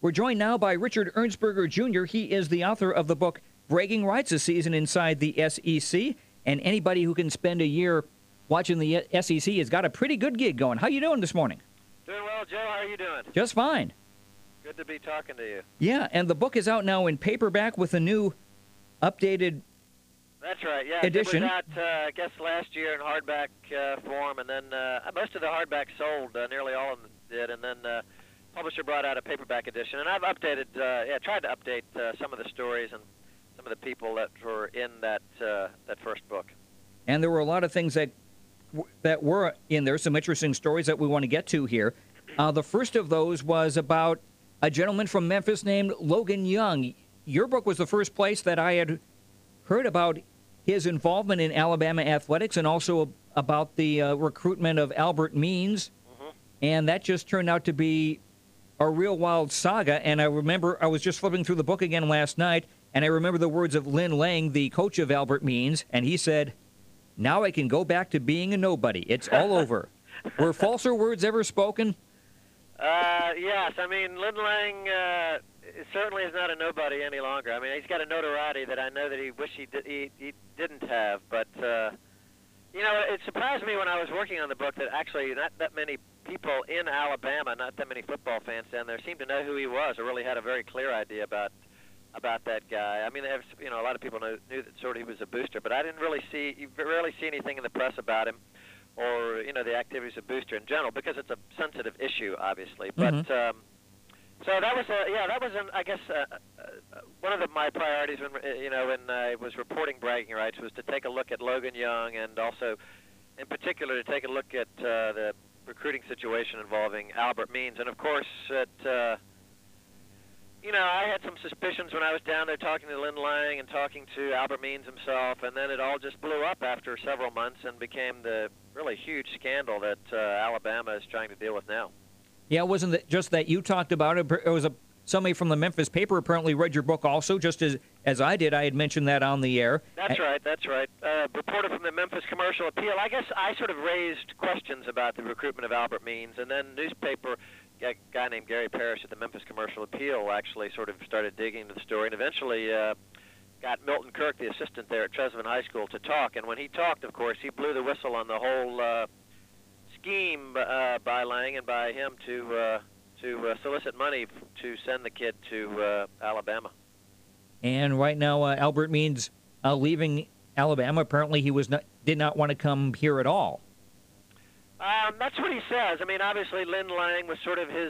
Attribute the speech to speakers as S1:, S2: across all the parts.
S1: We're joined now by Richard Ernsberger Jr. He is the author of the book Bragging Rights: A Season Inside the SEC. And anybody who can spend a year watching the SEC has got a pretty good gig going. How you doing this morning?
S2: Doing well, Joe. How are you doing?
S1: Just fine.
S2: Good to be talking to you.
S1: Yeah, and the book is out now in paperback with a new updated
S2: That's right, yeah.
S1: edition.
S2: It was out, I guess, last year in hardback form, and then most of the hardback sold, nearly all of them did, and then publisher brought out a paperback edition. And I've updated, tried to update some of the stories and some of the people that were in that first book.
S1: And there were a lot of things that were in there, some interesting stories that we want to get to here. The first of those was about a gentleman from Memphis named Logan Young. Your book was the first place that I had heard about his involvement in Alabama athletics and also about the recruitment of Albert Means.
S2: Mm-hmm.
S1: And that just turned out to be a real wild saga. And I remember I was just flipping through the book again last night, and I remember the words of Lynn Lang, the coach of Albert Means, and he said, "Now I can go back to being a nobody. It's all over." Were falser words ever spoken?
S2: Yes. I mean, Lynn Lang certainly is not a nobody any longer. I mean, he's got a notoriety that I know that he wished he didn't have. But, it surprised me when I was working on the book that actually not that many people in Alabama, not that many football fans down there, seemed to know who he was or really had a very clear idea about that guy. I mean, a lot of people knew that sort of he was a booster, but I didn't really see anything in the press about him or, the activities of booster in general, because it's a sensitive issue, obviously.
S1: Mm-hmm.
S2: But so that was one of my priorities when I was reporting Bragging Rights was to take a look at Logan Young, and also, in particular, to take a look at the recruiting situation involving Albert Means. And of course, I had some suspicions when I was down there talking to Lynn Lang and talking to Albert Means himself, and then it all just blew up after several months and became the really huge scandal that Alabama is trying to deal with now.
S1: Yeah, it wasn't just that you talked about it. It was somebody from the Memphis paper apparently read your book also, just as I did. I had mentioned that on the air.
S2: That's right. Reporter from the Memphis Commercial Appeal. I guess I sort of raised questions about the recruitment of Albert Means, and then newspaper, a guy named Gary Parrish at the Memphis Commercial Appeal actually sort of started digging into the story, and eventually got Milton Kirk, the assistant there at Trezevant High School, to talk. And when he talked, of course, he blew the whistle on the whole scheme by Lang and by him to solicit money to send the kid to Alabama.
S1: And right now, Albert Means leaving Alabama. Apparently, he did not want to come here at all.
S2: That's what he says. I mean, obviously, Lynn Lang was sort of his,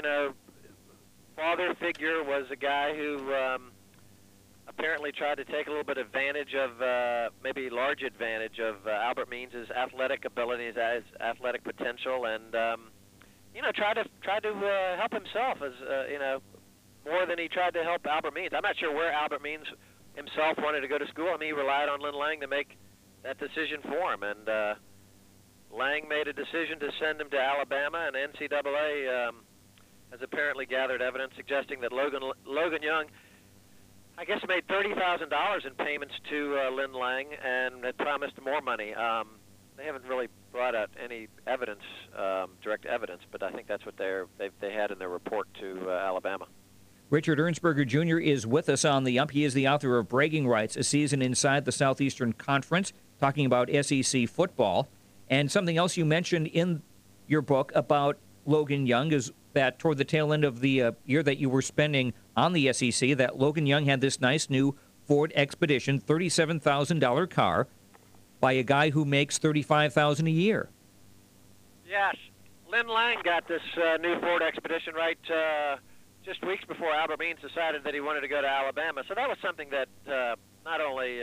S2: father figure, was a guy who apparently tried to take a little bit of advantage of, maybe large advantage of Albert Means' athletic abilities, his athletic potential, and tried to help himself as more than he tried to help Albert Means. I'm not sure where Albert Means himself wanted to go to school. I mean, he relied on Lynn Lang to make that decision for him, and Lang made a decision to send him to Alabama, and NCAA has apparently gathered evidence suggesting that Logan Young, I guess, made $30,000 in payments to Lynn Lang and had promised more money. They haven't really brought out any evidence, direct evidence, but I think that's what they had in their report to Alabama.
S1: Richard Ernsberger Jr. is with us on the UMP. He is the author of Bragging Rights: A Season Inside the Southeastern Conference, talking about SEC football. And something else you mentioned in your book about Logan Young is that toward the tail end of the year that you were spending on the SEC, that Logan Young had this nice new Ford Expedition, $37,000 car, by a guy who makes $35,000 a year.
S2: Yes. Lynn Lang got this new Ford Expedition right just weeks before Albert Means decided that he wanted to go to Alabama. So that was something that not only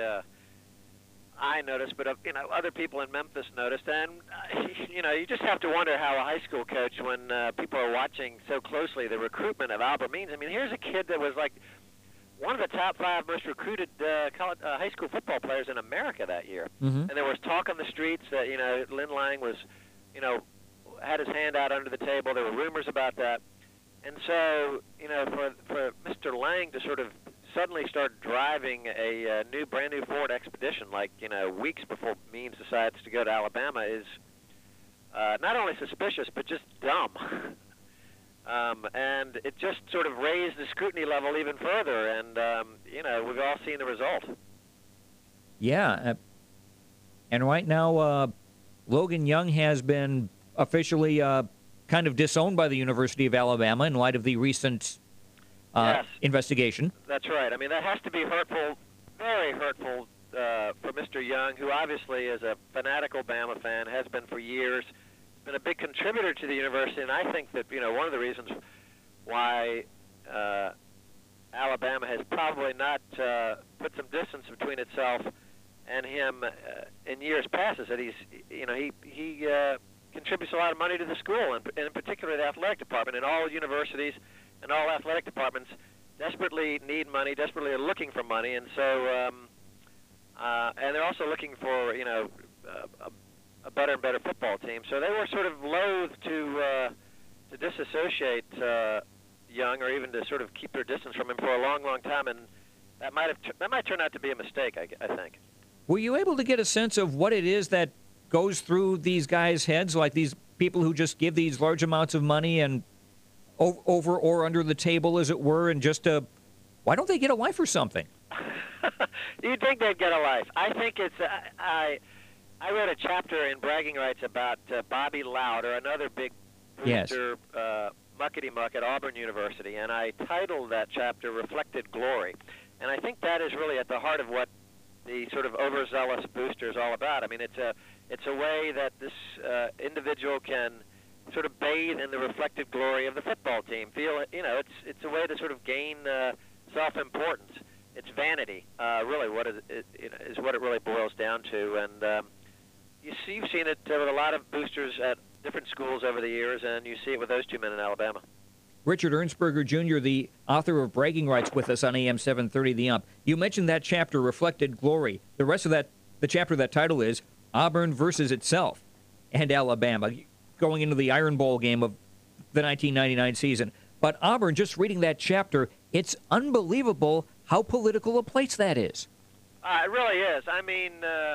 S2: I noticed, but other people in Memphis noticed. And you just have to wonder how a high school coach, when people are watching so closely the recruitment of Albert Means. I mean, here's a kid that was like one of the top 5 most recruited high school football players in America that year.
S1: Mm-hmm.
S2: And there was talk on the streets that Lynn Lang was, had his hand out under the table. There were rumors about that. And so, for Mr. Lang to sort of suddenly start driving a brand new Ford Expedition, like, weeks before Means decides to go to Alabama, is not only suspicious, but just dumb. And it just sort of raised the scrutiny level even further. And, we've all seen the result.
S1: Yeah. And right now, Logan Young has been officially kind of disowned by the University of Alabama in light of the recent
S2: Yes.
S1: investigation.
S2: That's right. I mean, that has to be hurtful, very hurtful for Mr. Young, who obviously is a fanatical Bama fan, has been for years, been a big contributor to the university, and I think that, one of the reasons why Alabama has probably not put some distance between itself and him in years past is that he contributes a lot of money to the school, and in particular the athletic department. And all universities and all athletic departments desperately need money, desperately are looking for money, and so and they're also looking for a better and better football team. So they were sort of loath to disassociate Young, or even to sort of keep their distance from him for a long, long time, and that might turn out to be a mistake, I think.
S1: Were you able to get a sense of what it is that goes through these guys' heads, like these people who just give these large amounts of money and over or under the table, as it were, and just why don't they get a life or something?
S2: You'd think they'd get a life. I think it's I read a chapter in Bragging Rights about Bobby Lauder, another big booster, muckety-muck at Auburn University, and I titled that chapter Reflected Glory. And I think that is really at the heart of what the sort of overzealous booster is all about. I mean, it's a way that this individual can sort of bathe in the reflected glory of the football team. Feel, it's a way to sort of gain self-importance. It's vanity, really, what is what it really boils down to. And you've seen it with a lot of boosters at different schools over the years, and you see it with those two men in Alabama.
S1: Richard Ernsberger, Jr., the author of Bragging Rights, with us on AM 730 The Ump. You mentioned that chapter, Reflected Glory. The rest of the chapter, that title is Auburn versus itself and Alabama, going into the Iron Bowl game of the 1999 season. But Auburn, just reading that chapter, it's unbelievable how political a place that is.
S2: It really is. I mean,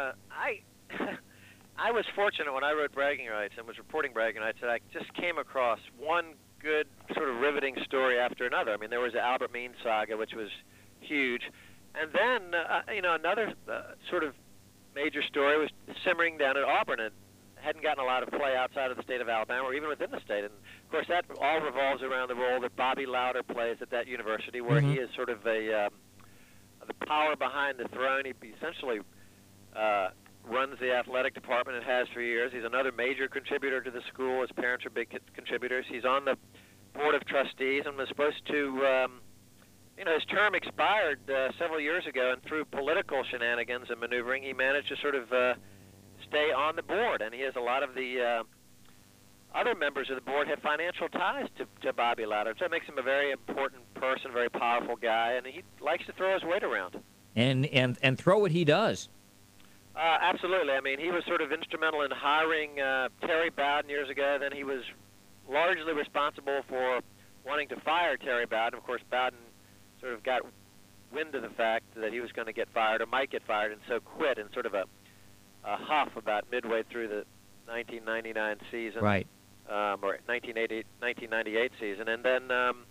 S2: I was fortunate when I wrote Bragging Rights and was reporting Bragging Rights that I just came across one good sort of riveting story after another. I mean, there was the Albert Means saga, which was huge. And then, another sort of major story was simmering down at Auburn. It hadn't gotten a lot of play outside of the state of Alabama or even within the state. And, of course, that all revolves around the role that Bobby Lauder plays at that university, where he is sort of the power behind the throne. He essentially runs the athletic department and has for years. He's another major contributor to the school. His parents are big contributors. He's on the board of trustees and was supposed to, his term expired several years ago, and through political shenanigans and maneuvering, he managed to sort of stay on the board. And he has a lot of the other members of the board have financial ties to Bobby Lauder. So it makes him a very important person, very powerful guy, and he likes to throw his weight around.
S1: And throw what he does.
S2: Absolutely. I mean, he was sort of instrumental in hiring Terry Bowden years ago. Then he was largely responsible for wanting to fire Terry Bowden. Of course, Bowden sort of got wind of the fact that he was going to get fired or might get fired, and so quit in sort of a huff about midway through the 1999 season.
S1: Right.
S2: Or 1998 season. And then,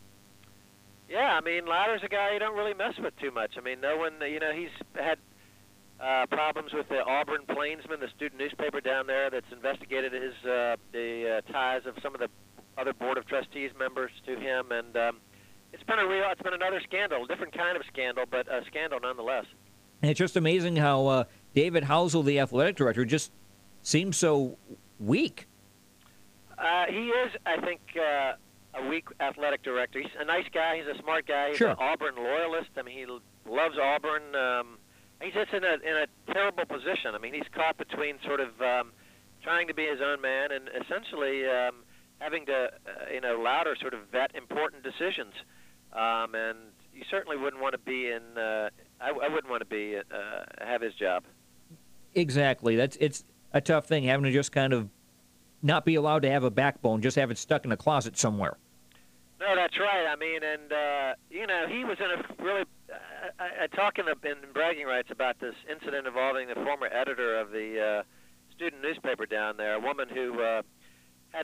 S2: I mean, Lauder's a guy you don't really mess with too much. I mean, no one, he's had problems with the Auburn Plainsman, the student newspaper down there that's investigated the ties of some of the other Board of Trustees members to him. And it's been another scandal, a different kind of scandal, but a scandal nonetheless.
S1: And it's just amazing how David Housel, the athletic director, just seems so weak.
S2: He is, I think, a weak athletic director. He's a nice guy. He's a smart guy. He's an Auburn loyalist. I mean, he loves Auburn. He's just in a terrible position. I mean, he's caught between sort of trying to be his own man and essentially having to, Lauder sort of vet important decisions. And you certainly wouldn't want to be in. I wouldn't want to be have his job.
S1: Exactly. It's a tough thing, having to just kind of not be allowed to have a backbone, just have it stuck in a closet somewhere.
S2: No, that's right. I mean, and he was in a really. I talk in Bragging Rights about this incident involving the former editor of the student newspaper down there, a woman who had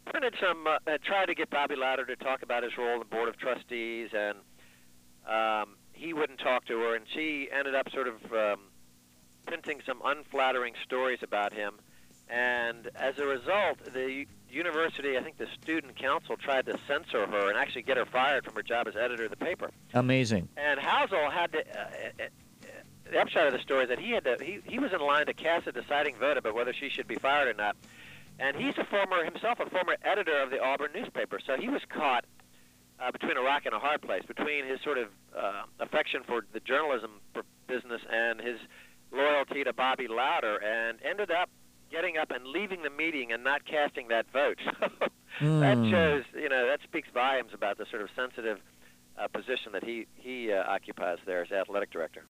S2: printed some, tried to get Bobby Louder to talk about his role in the Board of Trustees, and he wouldn't talk to her, and she ended up sort of printing some unflattering stories about him. And as a result, the university, I think the student council, tried to censor her and actually get her fired from her job as editor of the paper.
S1: Amazing.
S2: And Housel had to. The upshot of the story is that he was in line to cast a deciding vote about whether she should be fired or not. And he's a former editor of the Auburn newspaper. So he was caught between a rock and a hard place, between his sort of affection for the journalism business and his loyalty to Bobby Louder, and ended up getting up and leaving the meeting and not casting that vote. So that shows, that speaks volumes about the sort of sensitive position that he occupies there as athletic director.